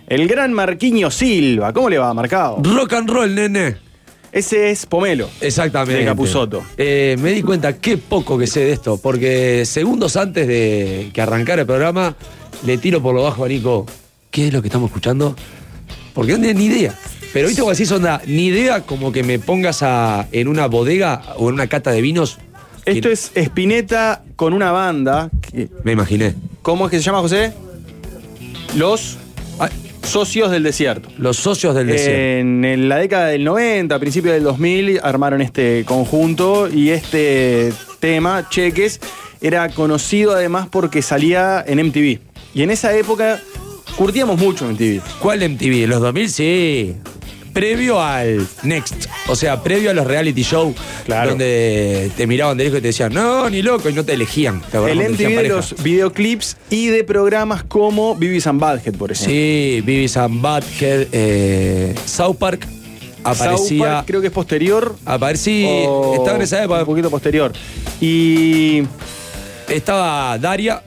El gran Marquinhos Silva. ¿Cómo le va, Marcado? Rock and roll, nene. Ese es Pomelo. Exactamente. De Capusotto. Me di cuenta qué poco que sé de esto, porque segundos antes de que arrancara el programa, le tiro por lo bajo a Nico, ¿qué es lo que estamos escuchando? Porque no tenía ni idea. Pero viste como así, onda, ni idea como que me pongas en una bodega o en una cata de vinos. Esto es Spinetta con una banda. Me imaginé. ¿Cómo es que se llama, José? Los Socios del Desierto. Los Socios del Desierto. En la década del 90, a principios del 2000, armaron este conjunto y este tema, Cheques, era conocido además porque salía en MTV. Y en esa época curtíamos mucho MTV. ¿Cuál MTV? ¿Los 2000? Sí. Previo al Next, o sea, previo a los reality show, claro, donde te miraban de lejos y te decían, no, ni loco, y no te elegían. El MTV de los videoclips y de programas como Beavis and Butthead, por ejemplo. Sí, Beavis and Butthead, South Park aparecía. South Park creo que es posterior. Aparecía, estaba en esa época. Un poquito posterior. Y estaba Daria,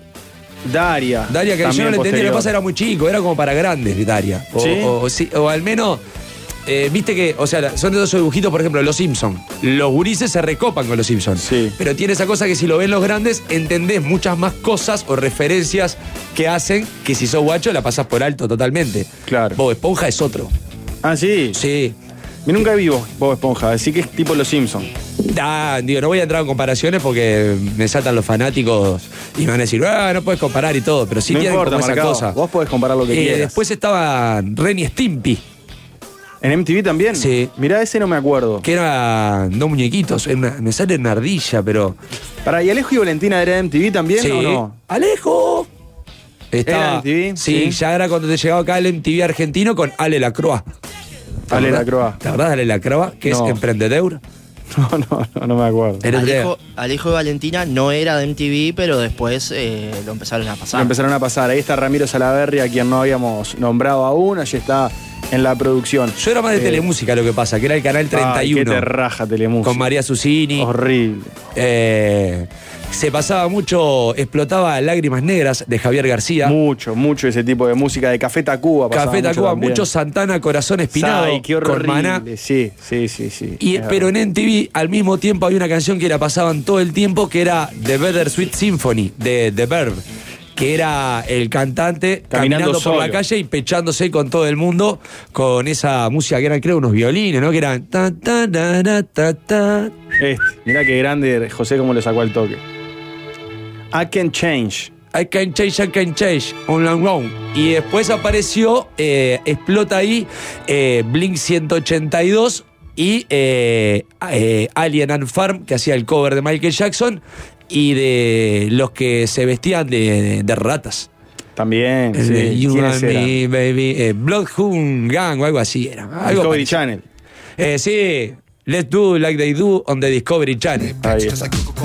que yo no le entendía, lo que pasa era muy chico, era como para grandes, Daria. O al menos. Viste que, o sea, son de esos dibujitos, por ejemplo, Los Simpsons. Los gurises se recopan con Los Simpsons. Sí. Pero tiene esa cosa que si lo ven los grandes, entendés muchas más cosas o referencias que hacen que si sos guacho la pasás por alto totalmente. Claro. Bob Esponja es otro. Ah, sí. Sí. Yo nunca vi Bob Esponja, así que es tipo Los Simpsons. Digo, no voy a entrar en comparaciones porque me saltan los fanáticos y me van a decir, no puedes comparar y todo, pero sí no tienen importa, como esa cosa. Vos podés comparar lo que quieras. Después estaba Ren y Stimpy. ¿En MTV también? Sí. Mirá, ese no me acuerdo. Que eran dos muñequitos. Me sale una ardilla, pero. ¿Y Alejo y Valentina era de MTV también o no? ¡Alejo! ¿Era MTV? Sí, ya era cuando te llegaba acá el MTV argentino con Ale Lacroix. Ale Lacroix. ¿La verdad, Ale Lacroix? Que es emprendedor. No me acuerdo. Alejo y Valentina no era de MTV, pero después lo empezaron a pasar. Ahí está Ramiro Salaverry, a quien no habíamos nombrado aún. Allí está en la producción. Yo era más de Telemúsica, lo que pasa, que era el canal 31. Qué te raja Telemúsica. Con María Susini. Horrible. Se pasaba mucho, explotaba Lágrimas Negras de Javier García. Mucho ese tipo de música. De Café Tacuba pasaba. Café Tacuba, mucho Santana, Corazón Espinado. Ay, qué horrible. Con Maná. Sí. Pero en MTV al mismo tiempo había una canción que la pasaban todo el tiempo, que era The Bittersweet Symphony de The Verve, que era el cantante caminando por la calle y pechándose con todo el mundo con esa música que eran, creo, unos violines, ¿no? Que eran ta ta ta ta ta. Mirá qué grande José, cómo le sacó al toque. I Can Change, on long run. Y después apareció, explota ahí, Blink 182 y Alien and Farm, que hacía el cover de Michael Jackson, y de los que se vestían de ratas. También, You and me, baby. Bloodhound Gang o algo así era. Discovery Channel. Sí. Let's do like they do on the Discovery Channel. Ahí está.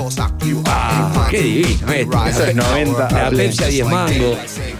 Qué divino. Eso es 90. La Pepsi a 10 mangos.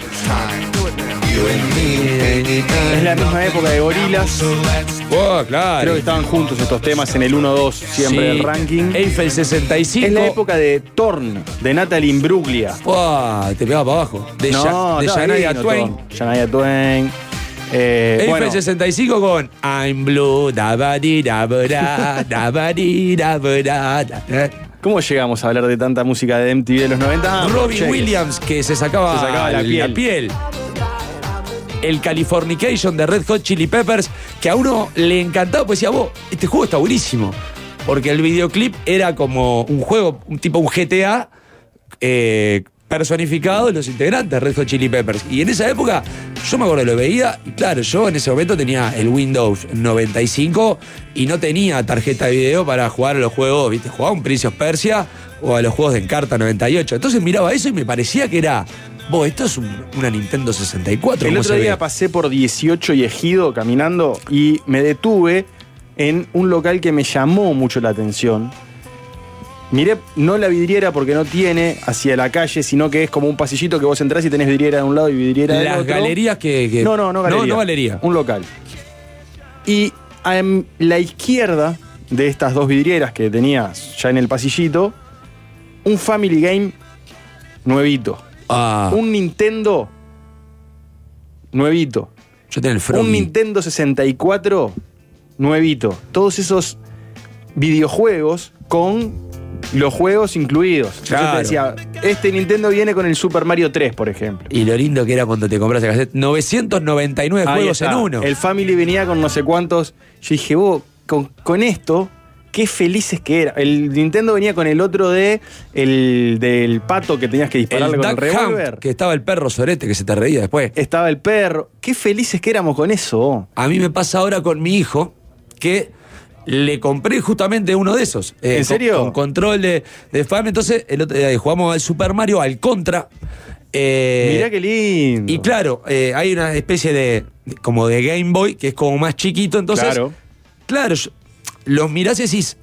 Es la misma época de Gorillaz. Claro. Creo que estaban juntos estos temas en el 1-2 siempre del ranking. Eiffel 65. Es la época de Torn, de Natalie Imbruglia. Te pegaba para abajo. De Shania Twain. Shania Twain. Eiffel 65 con I'm Blue, dabadi dabada, dabadi dabada. ¿Cómo llegamos a hablar de tanta música de MTV de los 90? Robin Williams, que se sacaba la piel. El Californication de Red Hot Chili Peppers, que a uno le encantaba, pues decía, este juego está buenísimo. Porque el videoclip era como un juego, un GTA, personificado de los integrantes de Red Hot Chili Peppers. Y en esa época, yo me acuerdo, lo veía, y claro, yo en ese momento tenía el Windows 95 y no tenía tarjeta de video para jugar a los juegos, ¿viste? Jugaba un Prince of Persia o a los juegos de Encarta 98. Entonces miraba eso y me parecía que era, esto es una Nintendo 64. El otro día pasé por 18 y Ejido caminando y me detuve en un local que me llamó mucho la atención. Miré, no la vidriera porque no tiene hacia la calle, sino que es como un pasillito que vos entrás y tenés vidriera de un lado y vidriera del otro. Las galerías que... No galería. No galería. Un local. Y a la izquierda de estas dos vidrieras que tenías ya en el pasillito, un Family Game nuevito. Un Nintendo nuevito. Yo tenía el Froggy. Un Nintendo 64 nuevito. Todos esos videojuegos con los juegos incluidos. Claro. Yo te decía, este Nintendo viene con el Super Mario 3, por ejemplo. Y lo lindo que era cuando te compras el cassette. 999 Ahí juegos está. en uno. El Family venía con no sé cuántos. Yo dije, vos, con esto, qué felices que era. El Nintendo venía con el otro del pato que tenías que dispararle con el Duck revólver. Hunt, que estaba el perro sorete que se te reía después. Estaba el perro. Qué felices que éramos con eso. A mí me pasa ahora con mi hijo que le compré justamente uno de esos. ¿En serio? Con control de Family. Entonces el otro día jugamos al Super Mario, al Contra. Mirá qué lindo. Y claro, hay una especie de como de Game Boy que es como más chiquito. Entonces, claro, los mirás y decís,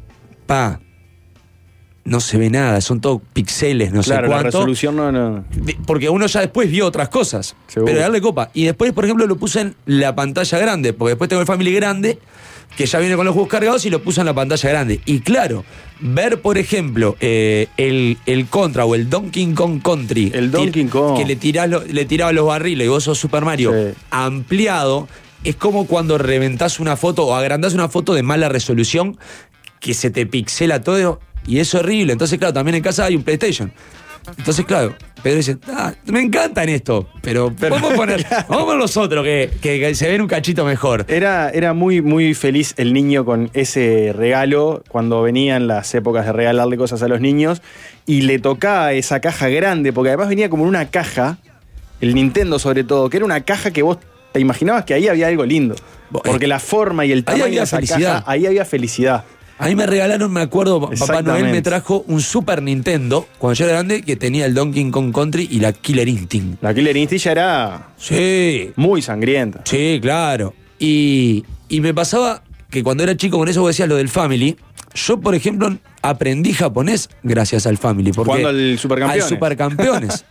no se ve nada, son todos pixeles, no sé cuánto. La resolución no. Porque uno ya después vio otras cosas. Seguro. Pero darle copa. Y después, por ejemplo, lo puse en la pantalla grande, porque después tengo el Family grande, que ya viene con los juegos cargados y lo puse en la pantalla grande. Y claro, ver, por ejemplo, el Contra o el Donkey Kong Country. El Donkey Kong. Que le tiraba los barriles y vos sos Super Mario ampliado. Es como cuando reventás una foto o agrandás una foto de mala resolución que se te pixela todo y es horrible. Entonces, claro, también en casa hay un PlayStation. Entonces, claro, Pedro dice, me encantan esto, pero vamos a poner los otros que se ven un cachito mejor. Era muy, muy feliz el niño con ese regalo cuando venían las épocas de regalarle cosas a los niños y le tocaba esa caja grande, porque además venía como en una caja, el Nintendo sobre todo, que era una caja que vos te imaginabas que ahí había algo lindo. Porque la forma y el tamaño de esa caja, ahí había felicidad. A mí me regalaron, me acuerdo, Papá Noel me trajo un Super Nintendo, cuando yo era grande, que tenía el Donkey Kong Country y la Killer Instinct. La Killer Instinct ya era muy sangrienta. Sí, claro. Y me pasaba que cuando era chico, con eso vos decías lo del Family, yo, por ejemplo, aprendí japonés gracias al Family. Jugando al Supercampeones. Al Supercampeones.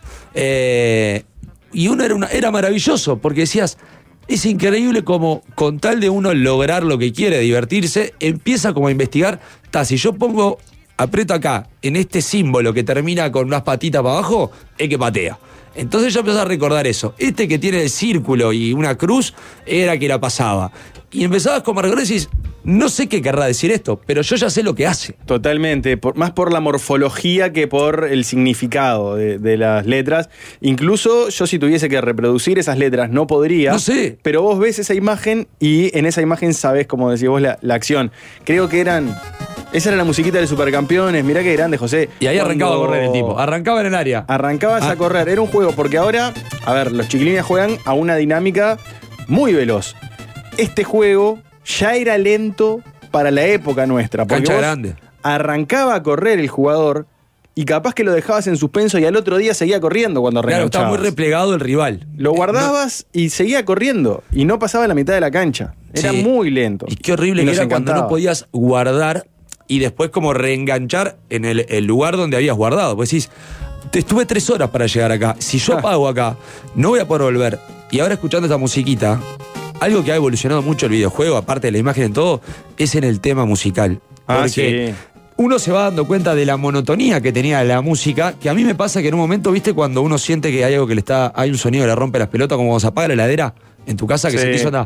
Y uno era maravilloso, porque decías, es increíble como con tal de uno lograr lo que quiere, divertirse, empieza como a investigar, si yo aprieto acá, en este símbolo que termina con unas patitas para abajo, es que patea. Entonces yo empecé a recordar eso. Este que tiene el círculo y una cruz, era que la pasaba. Y empezabas como a recordar y decís, no sé qué querrá decir esto, pero yo ya sé lo que hace. Totalmente, más por la morfología que por el significado de las letras. Incluso yo, si tuviese que reproducir esas letras, no podría. No sé. Pero vos ves esa imagen y en esa imagen sabés, como decís vos, la acción. Creo que esa era la musiquita de Supercampeones. Mirá qué grande, José. Y ahí arrancaba a correr el tipo. Arrancaba en el área. Arrancabas a correr. Era un juego, porque ahora, a ver, los chiquilines juegan a una dinámica muy veloz. Este juego ya era lento para la época nuestra. Porque cancha grande. Arrancaba a correr el jugador y capaz que lo dejabas en suspenso y al otro día seguía corriendo cuando reenganchabas. Claro, estaba muy replegado el rival. Lo guardabas y seguía corriendo y no pasaba la mitad de la cancha. Era muy lento. Y qué horrible que era cuando no podías guardar y después como reenganchar en el lugar donde habías guardado. Pues decís, estuve 3 horas para llegar acá. Si yo apago acá, no voy a poder volver. Y ahora escuchando esta musiquita, algo que ha evolucionado mucho el videojuego, aparte de la imagen en todo, es en el tema musical. Porque uno se va dando cuenta de la monotonía que tenía la música, que a mí me pasa que en un momento, viste, cuando uno siente que hay algo que hay un sonido que le rompe las pelotas, como cuando se apaga la heladera en tu casa, que sentís onda,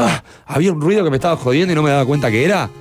había un ruido que me estaba jodiendo y no me daba cuenta que era.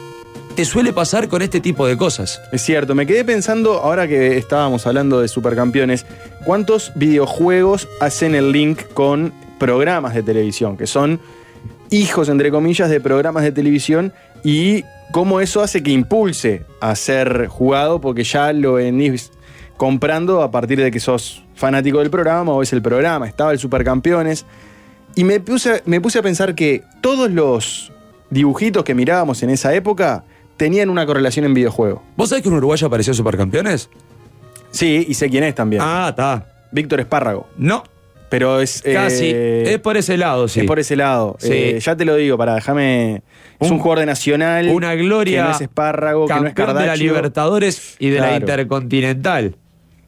Te suele pasar con este tipo de cosas. Es cierto, me quedé pensando, ahora que estábamos hablando de Supercampeones, ¿cuántos videojuegos hacen el link con programas de televisión? Que son hijos, entre comillas, de programas de televisión, y cómo eso hace que impulse a ser jugado, porque ya lo venís comprando a partir de que sos fanático del programa o ves el programa. Estaba el Supercampeones, y me puse a pensar que todos los dibujitos que mirábamos en esa época tenían una correlación en videojuego. ¿Vos sabés que un uruguayo apareció en Supercampeones? Sí, y sé quién es también. Está. Víctor Espárrago. No. Pero es... Casi. Es por ese lado, sí. Es por ese lado. Sí. Ya te lo digo, déjame... Es un jugador de Nacional. Una gloria. Que no es Espárrago, que no es Cardaccio. De la Libertadores y de la Intercontinental.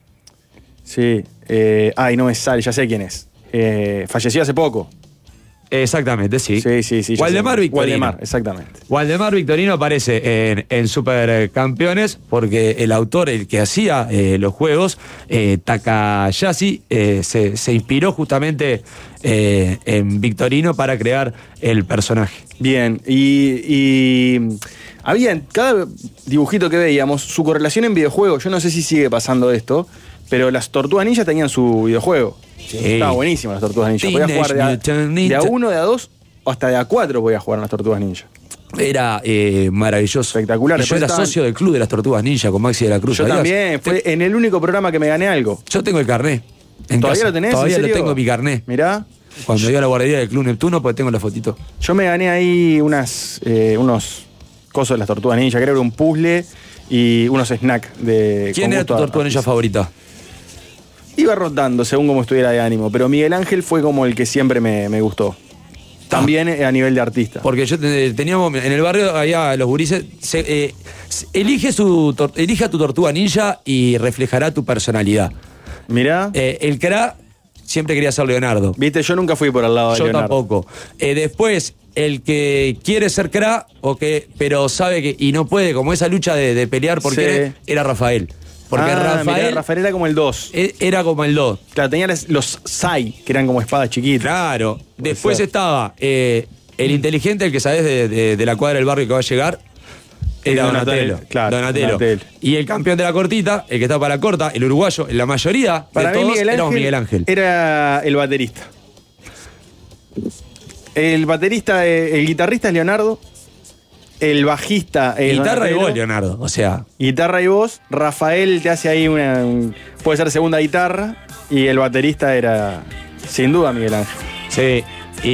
Sí. No me sale, ya sé quién es. Falleció hace poco. Exactamente, sí. Sí. Waldemar Victorino. Waldemar, exactamente. Waldemar Victorino aparece en Supercampeones porque el autor, el que hacía los juegos, Takayashi, se inspiró justamente en Victorino para crear el personaje. Bien, y había en cada dibujito que veíamos su correlación en videojuegos. Yo no sé si sigue pasando esto, pero las Tortugas Ninja tenían su videojuego. Sí. Estaba buenísimo las Tortugas Ninja. Podía jugar de a 1, de a 2 o hasta de a 4 podía jugar en las Tortugas Ninja. Era maravilloso. Espectacular. Y yo era socio del club de las Tortugas Ninja con Maxi de la Cruz. Yo también, fue en el único programa que me gané algo. Yo tengo el carné. ¿Todavía lo tenés? Todavía lo tengo mi carné. Mirá. Cuando iba a la guardería del Club Neptuno, pues tengo la fotito. Yo me gané ahí unos cosos de las Tortugas Ninja, creo que era un puzzle y unos snacks de... ¿Quién era tu Tortuga Ninja favorita? Iba rotando según cómo estuviera de ánimo, pero Miguel Ángel fue como el que siempre me gustó. También a nivel de artista. Porque yo teníamos en el barrio, allá los gurises, elige a tu Tortuga Ninja y reflejará tu personalidad. Mirá. El cra siempre quería ser Leonardo. Viste, yo nunca fui por el lado de Leonardo. Yo tampoco. Después, el que quiere ser cra, pero sabe que y no puede, como esa lucha de pelear por querer, era Rafael. Porque Rafael era como el 2. Era como el 2. Claro, tenía los Sai, que eran como espadas chiquitas. Claro. Después estaba el inteligente, el que sabés de la cuadra del barrio que va a llegar. Era Donatello. Claro, Donatello. Y el campeón de la cortita, el que estaba para la corta, el uruguayo, en la mayoría para de mí todos éramos Miguel Ángel. Era el baterista. El baterista, el guitarrista es Leonardo. El bajista es guitarra y voz, Leonardo, o sea. Guitarra y voz. Rafael te hace ahí puede ser segunda guitarra. Y el baterista era, sin duda, Miguel Ángel. Sí,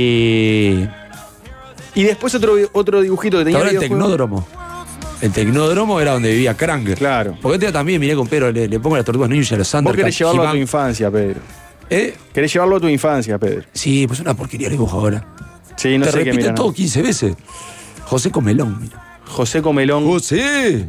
y después otro dibujito que tenía. Ahora el Tecnódromo. El Tecnódromo era donde vivía Kranger. Claro. Porque este también miré con Pedro, le pongo las Tortugas Ninja, los Thundercats. Vos querés llevarlo a tu infancia, Pedro. Querés llevarlo a tu infancia, Pedro. Sí, pues una porquería el dibujo ahora. Sí, no te sé qué repiten miran. todo 15 veces. José Comelón, mira. José Comelón. ¡José!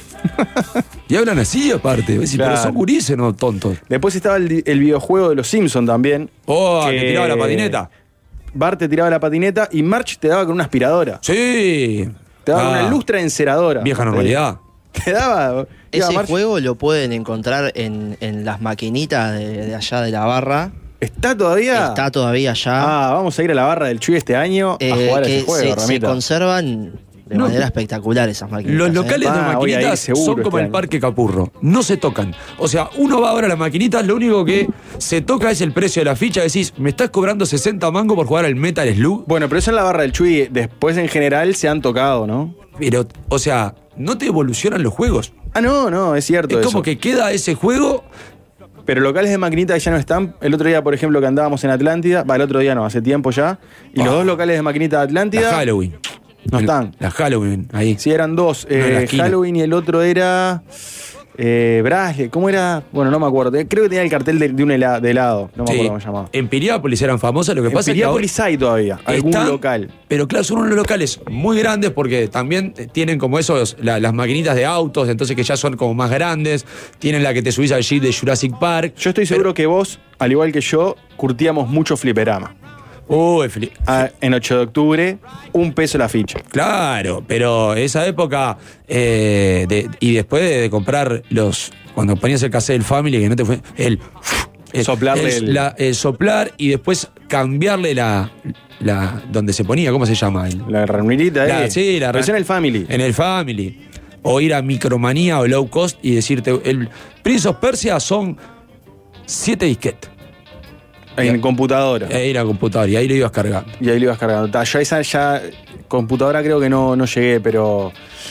Y hablan así, aparte. Claro. Pero son gurises, no tontos. Después estaba el videojuego de los Simpsons también. Que te tiraba la patineta. Bart te tiraba la patineta y Marge te daba con una aspiradora. Sí. Te daba una lustra enceradora. Vieja normalidad. Te daba. Ese juego lo pueden encontrar en las maquinitas de allá de la barra. ¿Está todavía? Está todavía allá. Vamos a ir a la barra del Chuy este año a jugar a ese juego, se conservan de manera espectacular esas máquinas. Los locales de maquinitas son como el Parque Capurro. No se tocan. O sea, uno va ahora a las maquinitas, lo único que se toca es el precio de la ficha. Decís, me estás cobrando 60 mangos por jugar al Metal Slug. Bueno, pero eso en la barra del Chuy. Después, en general, se han tocado, ¿no? Pero, o sea, no te evolucionan los juegos. No, es cierto. Es como que queda ese juego. Pero locales de maquinitas ya no están. El otro día, por ejemplo, que andábamos en Atlántida. El otro día no, hace tiempo ya. Y los dos locales de maquinitas de Atlántida. La Halloween. No están. La Halloween, ahí. Sí, eran dos. Halloween y el otro era. Brasley. ¿Cómo era? Bueno, no me acuerdo. Creo que tenía el cartel de un helado. No me acuerdo cómo se llamaba. En Piriápolis eran famosas. Lo que pasa es que. En Piriápolis hay todavía algún local. Pero claro, son unos locales muy grandes porque también tienen como esos, las maquinitas de autos, entonces que ya son como más grandes. Tienen la que te subís al jeep de Jurassic Park. Yo estoy seguro que vos, al igual que yo, curtíamos mucho fliperama. En 8 de octubre, $1 la ficha. Claro, pero esa época, y después de comprar cuando ponías el cassette del Family, que no te fue. Soplarle soplar y después cambiarle la donde se ponía, ¿cómo se llama? La remirita, sí, pero en el Family. En el Family. O ir a Micromanía o Low Cost y decirte, el Prince of Persia son 7 disquetes. En computadora. Ir a computadora y ahí lo ibas cargando. Yo esa computadora creo que no llegué, pero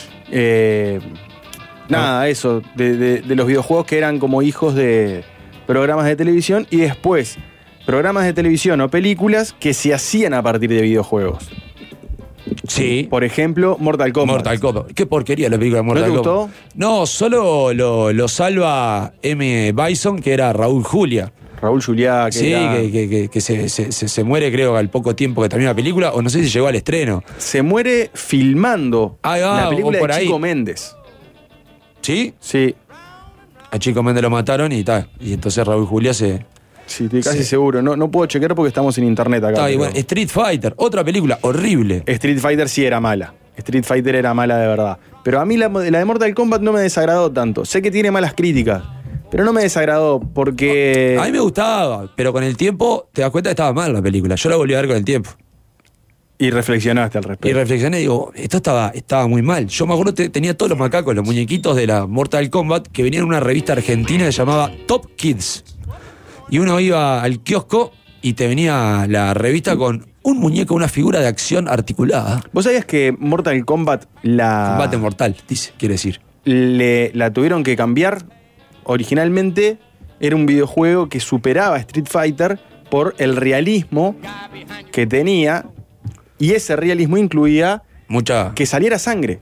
nada, eso, de los videojuegos que eran como hijos de programas de televisión y después programas de televisión o películas que se hacían a partir de videojuegos. Sí. Por ejemplo, Mortal Kombat. Qué porquería la película de Mortal Kombat. ¿No te gustó? No, solo lo salva M. Bison, que era Raúl Julia. Raúl Juliá, que se muere, creo, al poco tiempo que termina la película, o no sé si llegó al estreno. Se muere filmando la película de Chico Méndez. ¿Sí? Sí. A Chico Méndez lo mataron y tal. Y entonces Raúl Juliá se Sí, estoy casi seguro. No puedo chequear porque estamos en internet acá. Está igual. Street Fighter, otra película horrible. Street Fighter sí era mala. Street Fighter era mala de verdad. Pero a mí la de Mortal Kombat no me desagradó tanto. Sé que tiene malas críticas, pero no me desagradó porque... A mí me gustaba, pero con el tiempo te das cuenta que estaba mal la película. Yo la volví a ver con el tiempo. Y reflexionaste al respecto. Y reflexioné y digo, esto estaba muy mal. Yo me acuerdo que tenía todos los macacos, los muñequitos de la Mortal Kombat, que venían en una revista argentina que se llamaba Top Kids. Y uno iba al kiosco y te venía la revista con un muñeco, una figura de acción articulada. ¿Vos sabías que Mortal Kombat Combate mortal, quiere decir. La tuvieron que cambiar? Originalmente era un videojuego que superaba a Street Fighter por el realismo que tenía. Y ese realismo incluía que saliera sangre.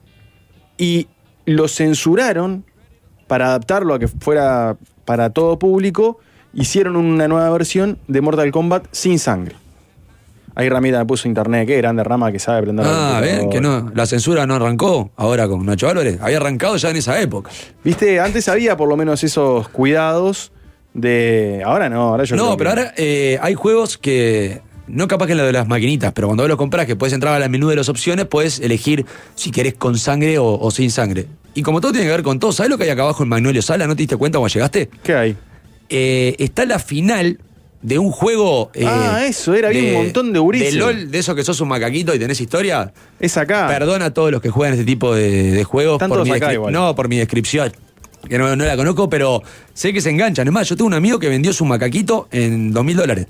Y lo censuraron para adaptarlo a que fuera para todo público. Hicieron una nueva versión de Mortal Kombat sin sangre. Ahí Ramita me puso internet, qué grande Rama que sabe aprender. Ven, que no, la censura no arrancó ahora con Nacho Álvarez, había arrancado ya en esa época. Viste, antes había por lo menos esos cuidados de... Ahora no, ahora yo no, pero ahora hay juegos que... No capaz que lo de las maquinitas, pero cuando vos lo compras, que puedes entrar al menú de las opciones, puedes elegir si querés con sangre o sin sangre. Y como todo tiene que ver con todo, ¿sabés lo que hay acá abajo en Magnolio Sala? ¿No te diste cuenta cuando llegaste? ¿Qué hay? Está la final de un juego... eso, había un montón de gurises. De LOL, de eso que sos un macaquito y tenés historia. Es acá. Perdona a todos los que juegan este tipo de juegos. Están todos acá igual. No, por mi descripción, que no la conozco, pero sé que se enganchan. Es más, yo tengo un amigo que vendió su macaquito en $2.000.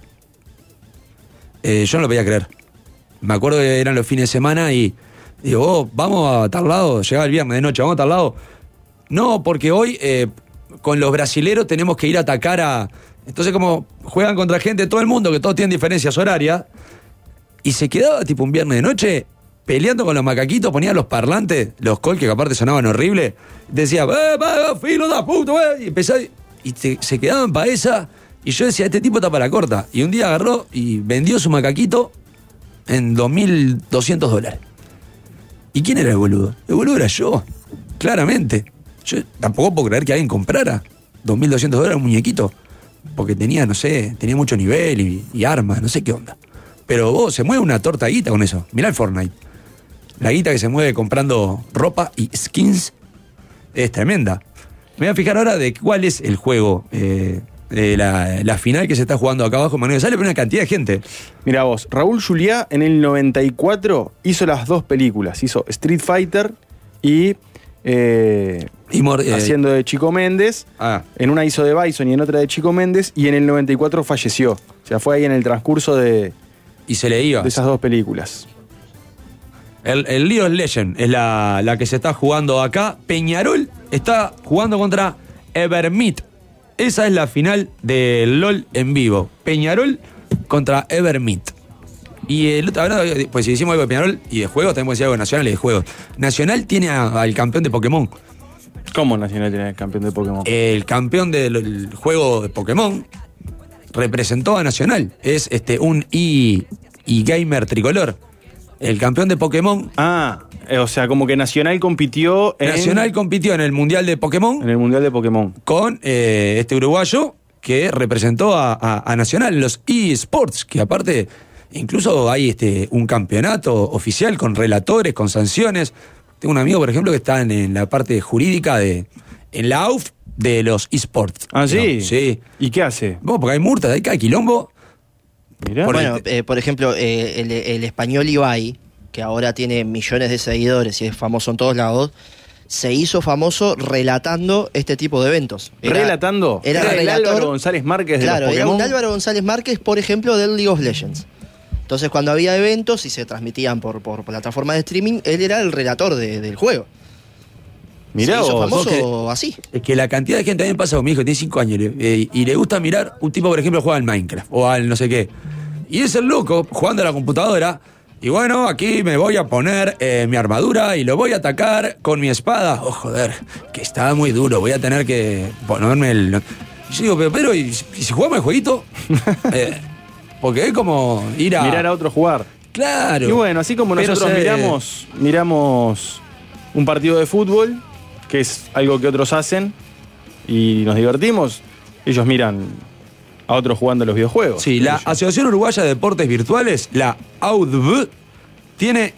Yo no lo podía creer. Me acuerdo que eran los fines de semana y digo, vamos a tal lado, llegaba el viernes de noche, vamos a tal lado. No, porque hoy con los brasileros tenemos que ir a atacar a... Entonces como juegan contra gente de todo el mundo, que todos tienen diferencias horarias, y se quedaba tipo un viernes de noche peleando con los macaquitos, ponía los parlantes, los col que aparte sonaban horrible, decía, filo da puto, y empezaba, y se quedaban para esa... Y yo decía, este tipo está para corta. Y un día agarró y vendió su macaquito en $2.200. ¿Y quién era el boludo? El boludo era yo, claramente. Yo tampoco puedo creer que alguien comprara $2.200 un muñequito. Porque tenía, no sé, tenía mucho nivel y armas, no sé qué onda. Pero vos, se mueve una torta guita con eso. Mirá el Fortnite. La guita que se mueve comprando ropa y skins es tremenda. Me voy a fijar ahora de cuál es el juego... la final que se está jugando acá abajo en Manuel Sale, pero una cantidad de gente. Mira vos, Raúl Juliá en el 94 hizo las dos películas. Hizo Street Fighter y haciendo de Chico Méndez. En una hizo de Bison y en otra de Chico Méndez. Y en el 94 falleció. O sea, fue ahí en el transcurso de... Y se le iba. De esas dos películas. El League of Legends es la que se está jugando acá. Peñarol está jugando contra Evermeet. Esa es la final del LOL en vivo. Peñarol contra Evermeet. Y el otro, pues si decimos algo de Peñarol y de juegos, también podemos decir algo de Nacional y de juegos. Nacional tiene al campeón de Pokémon. ¿Cómo Nacional tiene al campeón de Pokémon? El campeón del juego de Pokémon representó a Nacional. Es un e-gamer tricolor. El campeón de Pokémon. O sea, como que Nacional compitió en el Mundial de Pokémon. En el Mundial de Pokémon. Con este uruguayo que representó a Nacional en los eSports, que aparte incluso hay un campeonato oficial con relatores, con sanciones. Tengo un amigo, por ejemplo, que está en la parte jurídica en la AUF de los eSports. ¿Sí? Sí. ¿Y qué hace? Porque hay multas, hay cada quilombo. Mirá. Bueno, por ejemplo, el español Ibai, que ahora tiene millones de seguidores y es famoso en todos lados, se hizo famoso relatando este tipo de eventos. ¿Relatando? Era el Álvaro González Márquez de los Pokémon. Era un Álvaro González Márquez, por ejemplo, del League of Legends. Entonces, cuando había eventos y se transmitían por plataforma de streaming, él era el relator del juego. Mirá se hizo vos, famoso así. Es que la cantidad de gente también pasa con mi hijo, que tiene 5 años, y le gusta mirar un tipo, por ejemplo, juega al Minecraft o al no sé qué. Y es el loco jugando a la computadora. Y bueno, aquí me voy a poner mi armadura y lo voy a atacar con mi espada. Oh, joder, que está muy duro, voy a tener que ponerme el... Y yo digo, pero ¿y si jugamos el jueguito? Porque es como ir a... Mirar a otro jugar. Claro. Y bueno, así como nosotros miramos un partido de fútbol, que es algo que otros hacen, y nos divertimos, ellos miran a otros jugando los videojuegos. Sí, la Asociación Uruguaya de Deportes Virtuales, la AUDV, tiene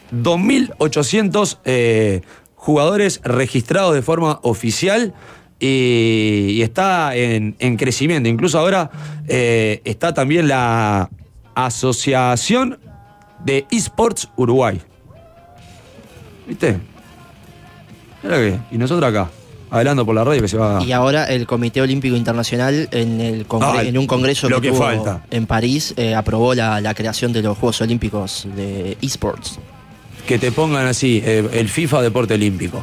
2.800 jugadores registrados de forma oficial y está en crecimiento. Incluso ahora está también la Asociación de eSports Uruguay. ¿Viste? Mira que, y nosotros acá, hablando por la radio que se va... Y ahora el Comité Olímpico Internacional en un congreso lo que que tuvo falta. en París aprobó la creación de los Juegos Olímpicos de eSports. Que te pongan así, el FIFA Deporte Olímpico.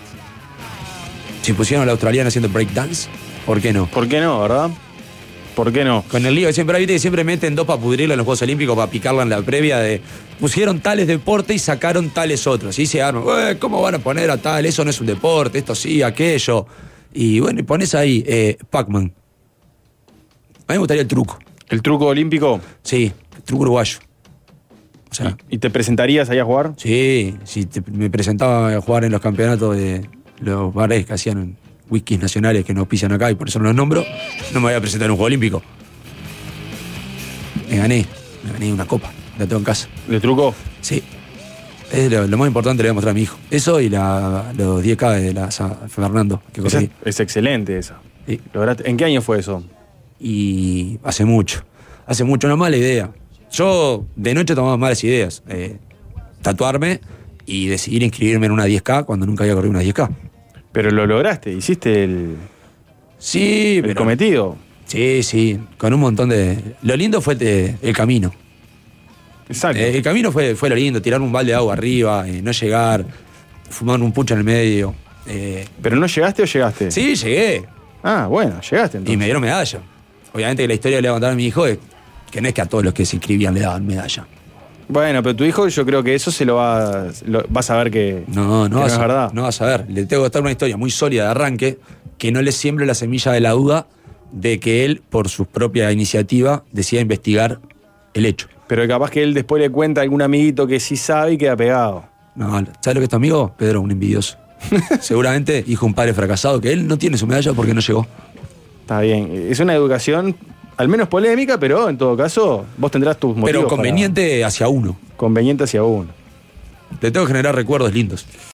Si pusieron a la australiana haciendo breakdance, ¿por qué no? ¿Por qué no, verdad? ¿Por qué no? Con el lío que siempre hay, viste que siempre meten dos para pudrirla en los Juegos Olímpicos, para picarla en la previa de... Pusieron tales deportes y sacaron tales otros. Y se arman, ¿cómo van a poner a tal? Eso no es un deporte, esto sí, aquello. Y bueno, y pones ahí Pac-Man. A mí me gustaría el truco. ¿El truco olímpico? Sí, el truco uruguayo. O sea, ¿Y te presentarías ahí a jugar? sí, si me presentaba a jugar en los campeonatos de los bares que hacían whiskies nacionales que nos pisan acá y por eso no los nombro, no me voy a presentar en un juego olímpico. Me gané una copa, la tengo en casa. ¿De truco? Sí. Es lo más importante, le voy a mostrar a mi hijo. Eso y los 10K de la San Fernando que Esa conseguí. es excelente esa. Sí. ¿En qué año fue eso? Y hace mucho, una mala idea. Yo de noche tomaba malas ideas. Tatuarme y decidir inscribirme en una 10K cuando nunca había corrido una 10K. Pero lo lograste, hiciste el cometido. Sí, con un montón de... Lo lindo fue el camino. Exacto. El camino fue lo lindo, tirar un balde de agua arriba, no llegar, fumar un pucho en el medio. ¿Pero no llegaste o llegaste? Sí, llegué. Ah, bueno, llegaste entonces. Y me dieron medalla. Obviamente que la historia que le voy a contar a mi hijo es que no es que a todos los que se inscribían le daban medalla. Bueno, pero tu hijo yo creo que eso vas a ver que No es verdad. No vas a ver. Le tengo que contar una historia muy sólida de arranque que no le siembre la semilla de la duda de que él, por su propia iniciativa, decida investigar el hecho. Pero capaz que él después le cuenta a algún amiguito que sí sabe y queda pegado. No, ¿sabes lo que es tu amigo? Pedro, un envidioso. Seguramente hijo de un padre fracasado, que él no tiene su medalla porque no llegó. Está bien. Es una educación al menos polémica, pero en todo caso vos tendrás tus motivos. Pero conveniente hacia uno. Conveniente hacia uno. Le tengo que generar recuerdos lindos.